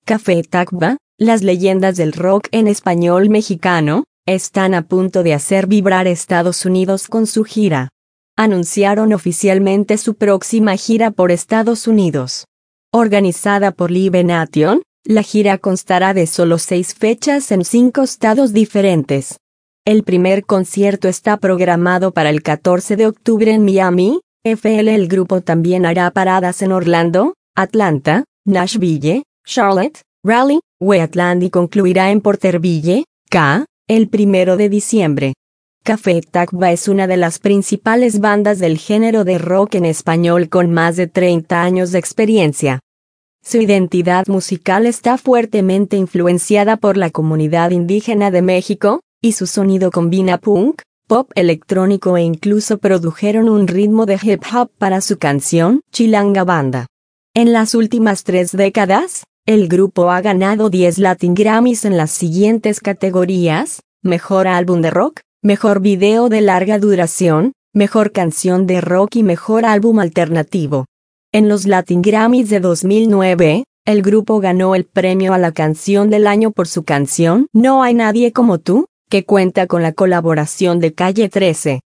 Café Tacuba, las leyendas del rock en español mexicano, están a punto de hacer vibrar Estados Unidos con su gira. Anunciaron oficialmente su próxima gira por Estados Unidos. Organizada por Live Nation, la gira constará de solo 6 fechas en 5 estados diferentes. El primer concierto está programado para el 14 de octubre en Miami, FL. El grupo también hará paradas en Orlando, Atlanta, Nashville, Charlotte, Raleigh, Wheatland y concluirá en Porterville, CA, el 1 de diciembre. Café Tacuba es una de las principales bandas del género de rock en español con más de 30 años de experiencia. Su identidad musical está fuertemente influenciada por la comunidad indígena de México, y su sonido combina punk, pop electrónico e incluso produjeron un ritmo de hip hop para su canción Chilanga Banda. En las últimas 3 décadas, el grupo ha ganado 10 Latin Grammys en las siguientes categorías: Mejor Álbum de Rock, Mejor Video de Larga Duración, Mejor Canción de Rock y Mejor Álbum Alternativo. En los Latin Grammys de 2009, el grupo ganó el premio a la Canción del Año por su canción No hay nadie como tú, que cuenta con la colaboración de Calle 13.